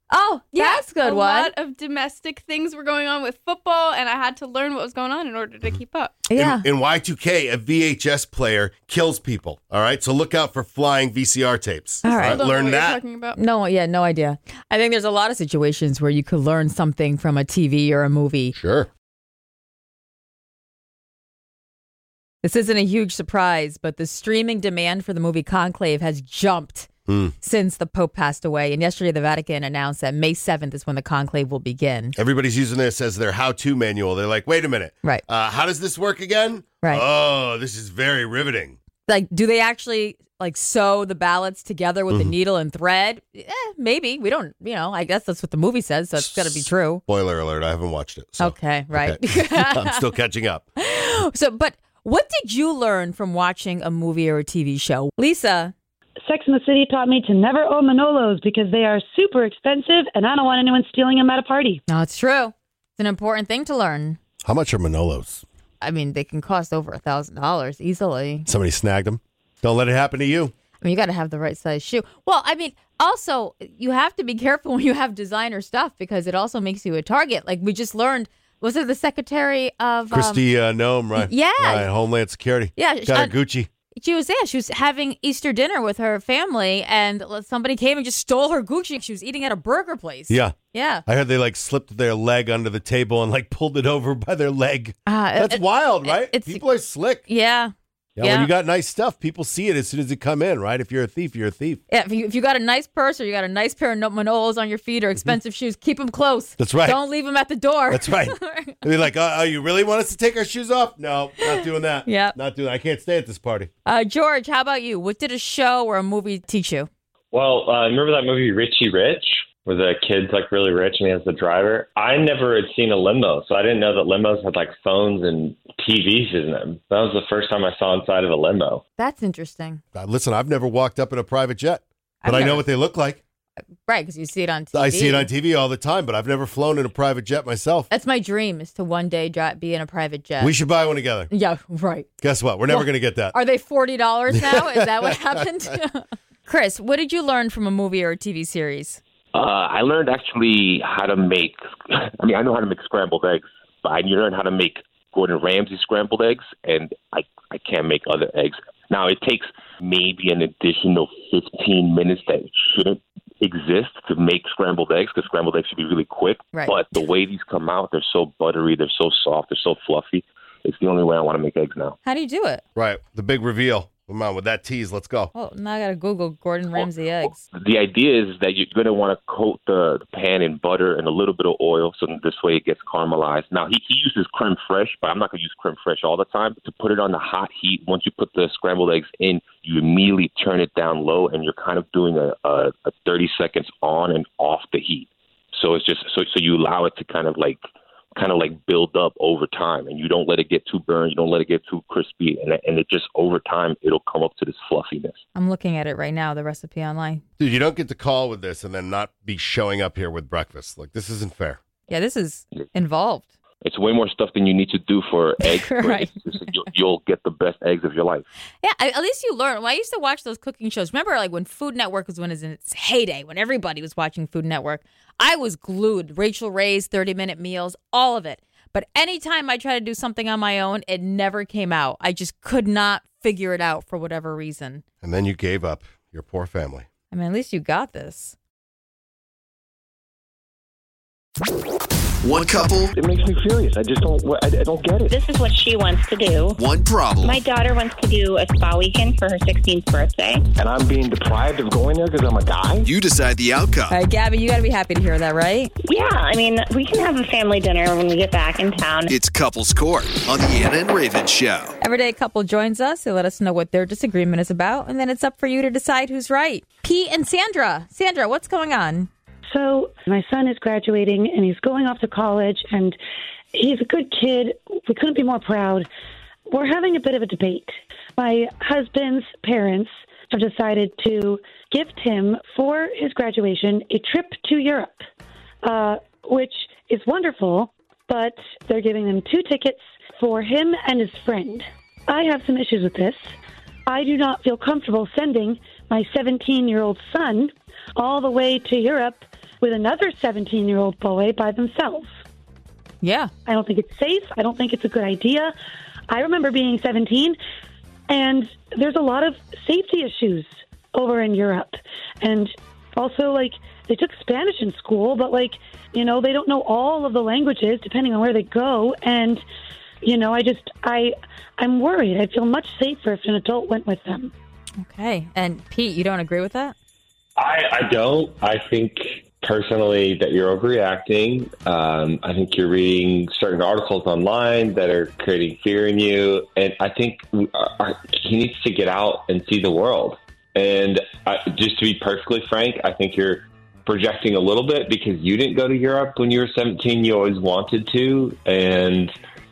Oh, Yeah, that's a good a one. lot of domestic things were going on with football, and I had to learn what was going on in order to keep up. Yeah. In, in Y two K, a V H S player kills people. All right, so look out for flying V C R tapes. All right. I don't know learn what you're that. talking about. No, yeah, no idea. I think there's a lot of situations where you could learn something from a T V or a movie. Sure. This isn't a huge surprise, but the streaming demand for the movie Conclave has jumped Hmm. since the Pope passed away. And yesterday, the Vatican announced that May seventh is when the conclave will begin. Everybody's using this as their how-to manual. They're like, wait a minute. Right. Uh, how does this work again? Right. Oh, this is very riveting. Like, do they actually like sew the ballots together with Mhm. a needle and thread? Eh, maybe. We don't, you know, I guess that's what the movie says, so it's got to be true. Spoiler alert, I haven't watched it. So. Okay, right. Okay. I'm still catching up. So, but what did you learn from watching a movie or a T V show? Lisa. Sex and the City taught me to never own Manolos because they are super expensive and I don't want anyone stealing them at a party. No, it's true. It's an important thing to learn. How much are Manolos? I mean, they can cost over a thousand dollars easily. Somebody snagged them. Don't let it happen to you. I mean, you got to have the right size shoe. Well, I mean, also, you have to be careful when you have designer stuff because it also makes you a target. Like we just learned, was it the Secretary of... Christy um, uh, Nome, right? Yeah. Right, Homeland Security. Yeah, Got her uh, Gucci. She was there. She was having Easter dinner with her family, and somebody came and just stole her Gucci. She was eating at a burger place. Yeah. Yeah. I heard they like slipped their leg under the table and like pulled it over by their leg. Uh, That's it- wild, right? it's- People are slick. Yeah. Yeah, when you got nice stuff, people see it as soon as it come in, right? If you're a thief, you're a thief. Yeah, if you, if you got a nice purse or you got a nice pair of no- Manolos on your feet or expensive shoes, keep them close. That's right. Don't leave them at the door. That's right. They're like, uh, oh, you really want us to take our shoes off? No, not doing that. Yeah. Not doing that. I can't stay at this party. Uh, George, how about you? What did a show or a movie teach you? Well, uh, remember that movie Richie Rich, where the kid's like really rich and he has the driver? I never had seen a limo, so I didn't know that limos had like phones and T Vs in them. That was the first time I saw inside of a limo. That's interesting. Uh, listen, I've never walked up in a private jet, but I've I know never- what they look like. Right, because you see it on T V. I see it on T V all the time, but I've never flown in a private jet myself. That's my dream, is to one day dri- be in a private jet. We should buy one together. Yeah, right. Guess what? We're never Well, going to get that. Are they forty dollars now? Is that what happened? Chris, what did you learn from a movie or a T V series? Uh, I learned actually how to make, I mean, I know how to make scrambled eggs, but I learned how to make Gordon Ramsay scrambled eggs, and I, I can't make other eggs. Now, it takes maybe an additional fifteen minutes that shouldn't exist to make scrambled eggs, because scrambled eggs should be really quick. Right. But the way these come out, they're so buttery, they're so soft, they're so fluffy. It's the only way I want to make eggs now. How do you do it? Right. The big reveal. Come on, with that tease, let's go. Well, now I got to Google Gordon Ramsay eggs. The idea is that you're going to want to coat the pan in butter and a little bit of oil, so that this way it gets caramelized. Now, he, he uses creme fraiche, but I'm not going to use creme fraiche all the time. To put it on the hot heat, once you put the scrambled eggs in, you immediately turn it down low, and you're kind of doing a, a, a thirty seconds on and off the heat. So it's just so so you allow it to kind of like kind of like build up over time, and you don't let it get too burned, you don't let it get too crispy, and and it just over time it'll come up to this fluffiness. I'm looking at it right now, the recipe online. Dude, you don't get to call with this and then not be showing up here with breakfast. Like, this isn't fair. Yeah, this is involved. It's way more stuff than you need to do for eggs. but Right. it's just- you'll, you'll get the best eggs of your life. Yeah, I, at least you learn. When I used to watch those cooking shows, remember like when Food Network was when it was in its heyday, when everybody was watching Food Network, I was glued. Rachel Ray's thirty-minute meals, all of it. But anytime I tried to do something on my own, it never came out. I just could not figure it out for whatever reason. And then you gave up your poor family. I mean, at least you got this. One couple. It makes me furious. I just don't. I, I don't get it. This is what she wants to do. One problem. My daughter wants to do a spa weekend for her sixteenth birthday. And I'm being deprived of going there because I'm a guy? You decide the outcome. All right, Gabby, you got to be happy to hear that, right? Yeah, I mean, we can have a family dinner when we get back in town. It's Couples Court on the Anna and Raven Show. Every day a couple joins us. They let us know what their disagreement is about, and then it's up for you to decide who's right. Pete and Sandra. Sandra, what's going on? So my son is graduating and he's going off to college and he's a good kid. We couldn't be more proud. We're having a bit of a debate. My husband's parents have decided to gift him for his graduation a trip to Europe, uh, which is wonderful, but they're giving him two tickets for him and his friend. I have some issues with this. I do not feel comfortable sending my seventeen-year-old son all the way to Europe with another seventeen-year-old boy by themselves. Yeah. I don't think it's safe. I don't think it's a good idea. I remember being seventeen, and there's a lot of safety issues over in Europe. And also, like, they took Spanish in school, but, like, you know, they don't know all of the languages depending on where they go. And, you know, I just, I, I'm worried. I feel much safer if an adult went with them. Okay. And Pete, you don't agree with that? I, I don't. I think personally that you're overreacting. Um, I think you're reading certain articles online that are creating fear in you. And I think our, he needs to get out and see the world. And I, just to be perfectly frank, I think you're projecting a little bit because you didn't go to Europe when you were seventeen. You always wanted to. And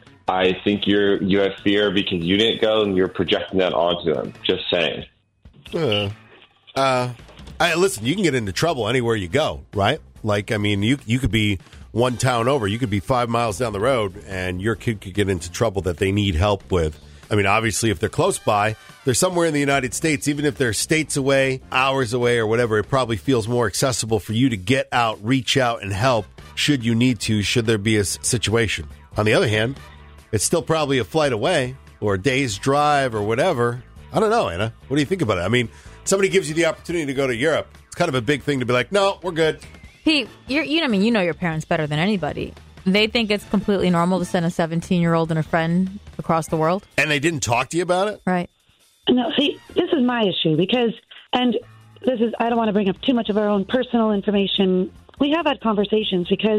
I think you're you have fear because you didn't go and you're projecting that onto him. Just saying. Uh, uh, I, listen, you can get into trouble anywhere you go, right? Like, I mean, you you could be one town over. You could be five miles down the road, and your kid could get into trouble that they need help with. I mean, obviously, if they're close by, they're somewhere in the United States, even if they're states away, hours away, or whatever, it probably feels more accessible for you to get out, reach out, and help should you need to, should there be a situation. On the other hand, it's still probably a flight away or a day's drive or whatever. I don't know, Anna. What do you think about it? I mean, somebody gives you the opportunity to go to Europe. It's kind of a big thing to be like, no, we're good. Pete, you're, you know, I mean, you know your parents better than anybody. They think it's completely normal to send a seventeen-year-old and a friend across the world? And they didn't talk to you about it? Right. No, see, this is my issue because, and this is, I don't want to bring up too much of our own personal information. We have had conversations because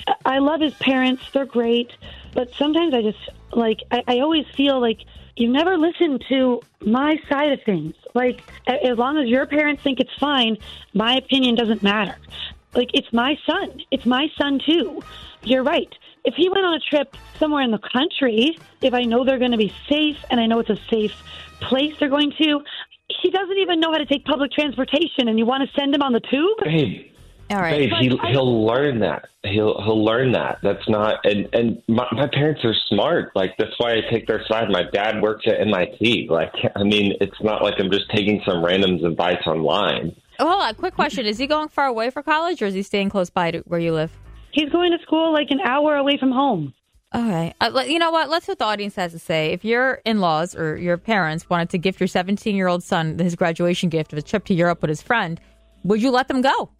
I love his parents. They're great. But sometimes I just, like, I, I always feel like you never listen to my side of things. Like, as long as your parents think it's fine, my opinion doesn't matter. Like, it's my son. It's my son, too. You're right. If he went on a trip somewhere in the country, if I know they're going to be safe and I know it's a safe place they're going to, he doesn't even know how to take public transportation, and you want to send him on the tube? Babe, All right. babe, he, he'll learn that. He'll he'll learn that. That's not, and, and my, my parents are smart. Like, that's why I take their side. My dad works at M I T. Like, I mean, it's not like I'm just taking some random's advice online. Oh, hold on. Quick question. Is he going far away for college, or is he staying close by to where you live? He's going to school like an hour away from home. Okay. Uh, you know what? Let's see what the audience has to say. If your in-laws or your parents wanted to gift your seventeen-year-old son his graduation gift of a trip to Europe with his friend, would you let them go?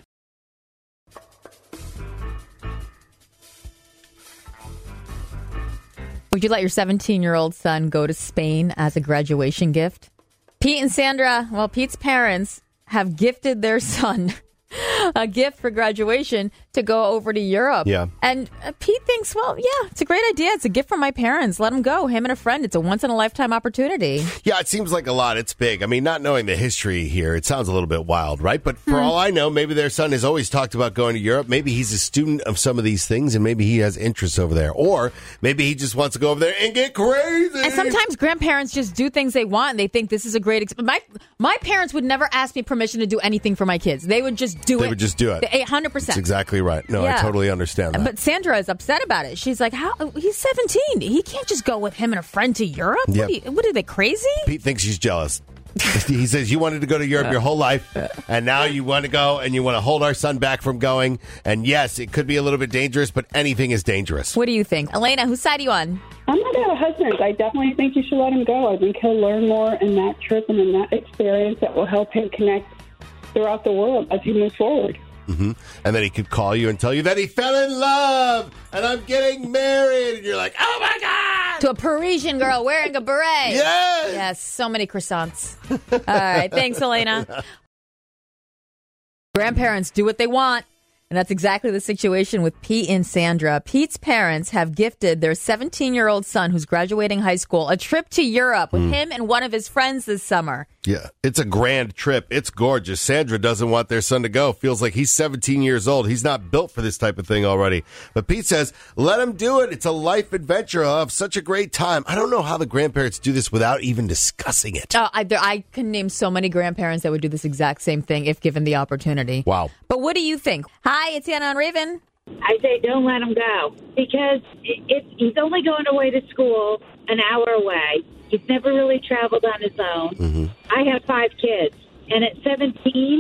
Would you let your seventeen-year-old son go to Spain as a graduation gift? Pete and Sandra, well, Pete's parents have gifted their son a gift for graduation to go over to Europe. Yeah. And uh, Pete thinks, well, yeah, it's a great idea. It's a gift from my parents. Let him go. Him and a friend. It's a once-in-a-lifetime opportunity. Yeah, it seems like a lot. It's big. I mean, not knowing the history here, it sounds a little bit wild, right? But for Hmm. all I know, maybe their son has always talked about going to Europe. Maybe he's a student of some of these things, and maybe he has interests over there. Or maybe he just wants to go over there and get crazy. And sometimes grandparents just do things they want, and they think this is a great... Ex- my my parents would never ask me permission to do anything for my kids. They would just do They it. would just do it. They- one hundred percent. That's exactly right. No, Yeah. I totally understand that. But Sandra is upset about it. She's like, "How? He's seventeen. He can't just go with him and a friend to Europe. Yep. What, are you, what are they, crazy?" Pete thinks she's jealous. He says, you wanted to go to Europe your whole life, and now you want to go, and you want to hold our son back from going. And yes, it could be a little bit dangerous, but anything is dangerous. What do you think? Elena, whose side are you on? I'm not a husband. I definitely think you should let him go. I think he'll learn more in that trip and in that experience that will help him connect throughout the world as he moves forward. Mm-hmm. And then he could call you and tell you that he fell in love, and I'm getting married. And you're like, oh, my God. To a Parisian girl wearing a beret. Yes. Yes, so many croissants. All right, thanks, Elena. Grandparents do what they want. And that's exactly the situation with Pete and Sandra. Pete's parents have gifted their seventeen-year-old son who's graduating high school a trip to Europe with Mm. him and one of his friends this summer. Yeah, it's a grand trip. It's gorgeous. Sandra doesn't want their son to go. Feels like he's seventeen years old. He's not built for this type of thing already. But Pete says, let him do it. It's a life adventure. He'll have such a great time. I don't know how the grandparents do this without even discussing it. Uh, I, there, I can name so many grandparents that would do this exact same thing if given the opportunity. Wow. But what do you think? Hi, it's Anna on Raven. I say don't let him go because it, it, he's only going away to school an hour away. He's never really traveled on his own. Mm-hmm. I have five kids, and at seventeen,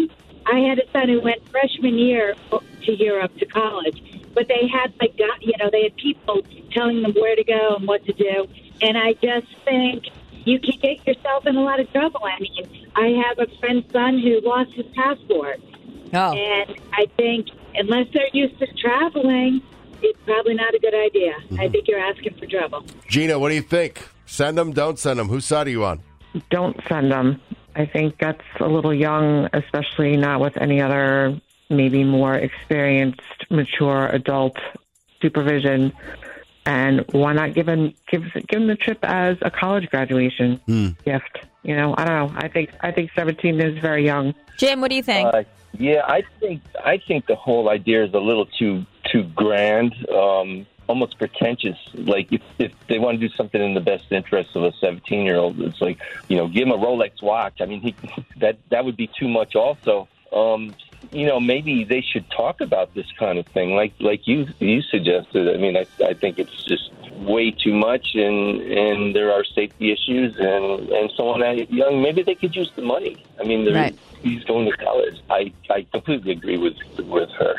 I had a son who went freshman year to Europe to college, but they had like got you know they had people telling them where to go and what to do, and I just think you can get yourself in a lot of trouble. I mean, I have a friend's son who lost his passport, oh. and I think unless they're used to traveling, it's probably not a good idea. Mm-hmm. I think you're asking for trouble. Gina, what do you think? Send them, don't send them. Whose side are you on? Don't send them. I think that's a little young, especially not with any other, maybe more experienced, mature adult supervision. And why not give them give give them the trip as a college graduation mm. gift? You know, I don't know. I think I think seventeen is very young. Jim, what do you think? Uh, yeah, I think I think the whole idea is a little too too grand, um, almost pretentious. Like if, if they want to do something in the best interest of a seventeen-year-old, it's like, you know, give him a Rolex watch. I mean, he, that that would be too much. Also, um, you know, maybe they should talk about this kind of thing, like like you you suggested. I mean, I I think it's just way too much, and and there are safety issues, and and someone that young, maybe they could use the money. I mean, right. He's going to college. I I completely agree with with her.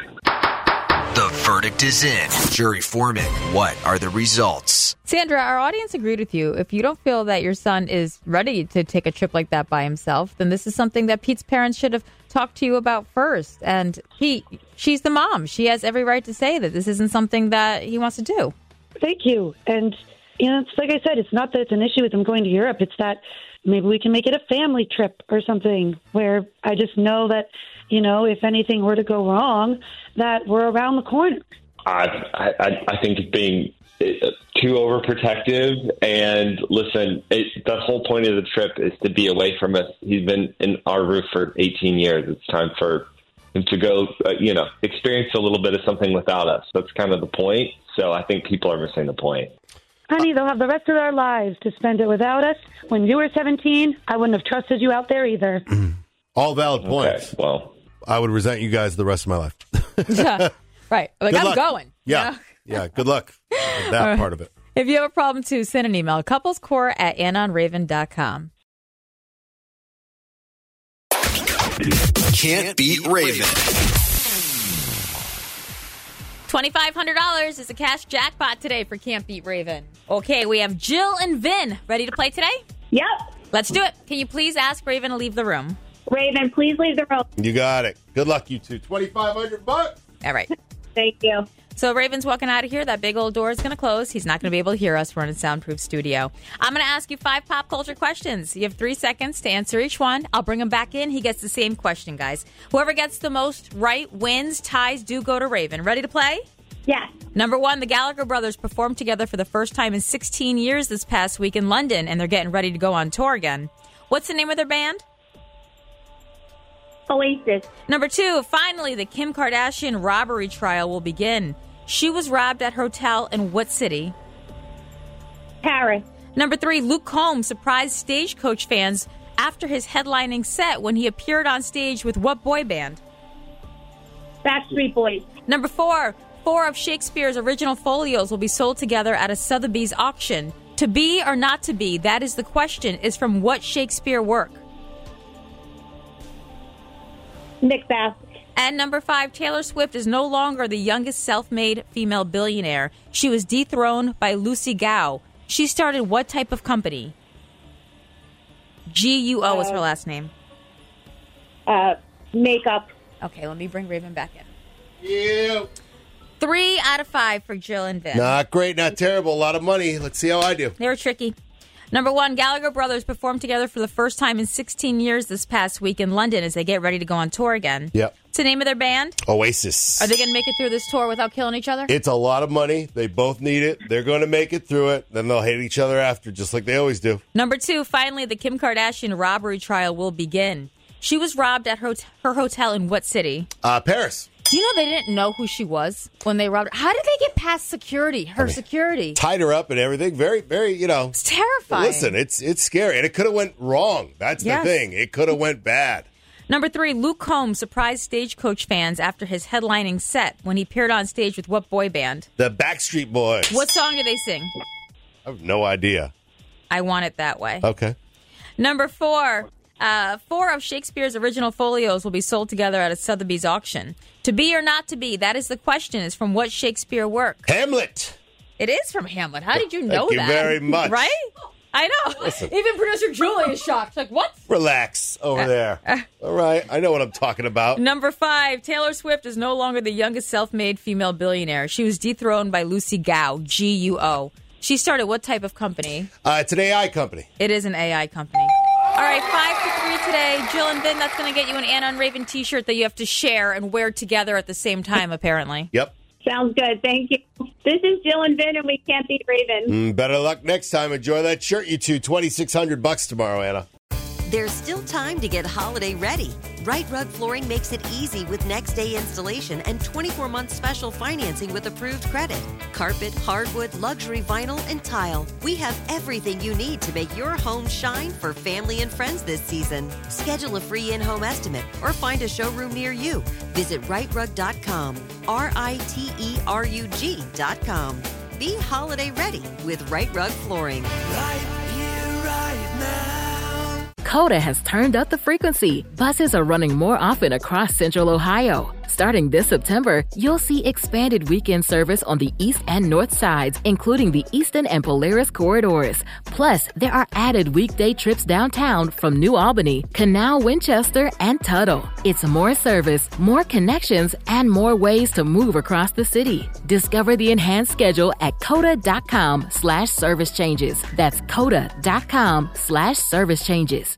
The verdict is in. Jury foreman, what are the results? Sandra, our audience agreed with you. If you don't feel that your son is ready to take a trip like that by himself, then this is something that Pete's parents should have talked to you about first. And he, she's the mom. She has every right to say that this isn't something that he wants to do. Thank you. And, you know, it's like I said, it's not that it's an issue with him going to Europe. It's that maybe we can make it a family trip or something where I just know that, you know, if anything were to go wrong, that we're around the corner. I, I, I think it's being too overprotective. And listen, it, the whole point of the trip is to be away from us. He's been in our roof for eighteen years. It's time for him to go, uh, you know, experience a little bit of something without us. That's kind of the point. So I think people are missing the point. Honey, they'll have the rest of their lives to spend it without us. When you were seventeen, I wouldn't have trusted you out there either. All valid points. Okay, well, I would resent you guys the rest of my life. Yeah, right. Like, Good I'm luck. going. Yeah. You know? Yeah. Good luck with that All right. part of it. If you have a problem, too, send an email. couplescore at anon raven dot com. Can't beat Raven. twenty-five hundred dollars is a cash jackpot today for Can't Beat Raven. Okay, we have Jill and Vin ready to play today? Yep. Let's do it. Can you please ask Raven to leave the room? Raven, please leave the room. You got it. Good luck, you two. twenty-five hundred bucks. All right. Thank you. So Raven's walking out of here. That big old door is going to close. He's not going to be able to hear us. We're in a soundproof studio. I'm going to ask you five pop culture questions. You have three seconds to answer each one. I'll bring him back in. He gets the same question, guys. Whoever gets the most right wins. Ties do go to Raven. Ready to play? Yes. Number one, the Gallagher brothers performed together for the first time in sixteen years this past week in London, and they're getting ready to go on tour again. What's the name of their band? Oasis. Number two, finally, the Kim Kardashian robbery trial will begin. She was robbed at her hotel in what city? Paris. Number three, Luke Combs surprised Stagecoach fans after his headlining set when he appeared on stage with what boy band? Backstreet Boys. Number four, four of Shakespeare's original folios will be sold together at a Sotheby's auction. To be or not to be, that is the question, is from what Shakespeare work? Macbeth. And number five, Taylor Swift is no longer the youngest self-made female billionaire. She was dethroned by Lucy Gao. She started what type of company? G U O uh, is her last name. Uh, makeup. Okay, let me bring Raven back in. Yeah. Three out of five for Jill and Vin. Not great, not terrible. A lot of money. Let's see how I do. They were tricky. Number one, Gallagher brothers performed together for the first time in sixteen years this past week in London as they get ready to go on tour again. Yep. What's the name of their band? Oasis. Are they going to make it through this tour without killing each other? It's a lot of money. They both need it. They're going to make it through it. Then they'll hate each other after, just like they always do. Number two, finally, the Kim Kardashian robbery trial will begin. She was robbed at her, her hotel in what city? Uh, Paris. Do you know they didn't know who she was when they robbed her? How did they get past security, her I mean, security? Tied her up and everything. Very, very, you know. It's terrifying. Listen, it's it's scary. And it could have went wrong. That's yes. the thing. It could have went bad. Number three, Luke Combs surprised Stagecoach fans after his headlining set when he appeared on stage with what boy band? The Backstreet Boys. What song do they sing? I have no idea. I Want It That Way. Okay. Number four, Uh, four of Shakespeare's original folios will be sold together at a Sotheby's auction. To be or not to be, that is the question, is from what Shakespeare work? Hamlet. It is from Hamlet. How did you know Thank you that? very much. Right? I know. Listen. Even producer Julie is shocked. Like, what? Relax over Uh, there. uh. All right. I know what I'm talking about. Number five, Taylor Swift is no longer the youngest self-made female billionaire. She was dethroned by Lucy Gao, G U O. She started what type of company? Uh, it's an A I company. It is an A I company. All right, five to three today. Jill and Vin, that's going to get you an Anna and Raven t-shirt that you have to share and wear together at the same time, apparently. Yep. Sounds good. Thank you. This is Jill and Vin, and we can't beat Raven. Mm, better luck next time. Enjoy that shirt, you two. twenty-six hundred bucks tomorrow, Anna. There's still time to get holiday ready. Right Rug Flooring makes it easy with next day installation and twenty-four month special financing with approved credit. Carpet, hardwood, luxury vinyl, and tile. We have everything you need to make your home shine for family and friends this season. Schedule a free in-home estimate or find a showroom near you. Visit right rug dot com. R I T E R U G dot com. Be holiday ready with Right Rug Flooring. Coda has turned up the frequency. Buses are running more often across Central Ohio. Starting this September, you'll see expanded weekend service on the east and north sides, including the Eastern and Polaris corridors. Plus, there are added weekday trips downtown from New Albany, Canal, Winchester, and Tuttle. It's more service, more connections, and more ways to move across the city. Discover the enhanced schedule at coda.com slash service changes. That's coda.com slash service changes.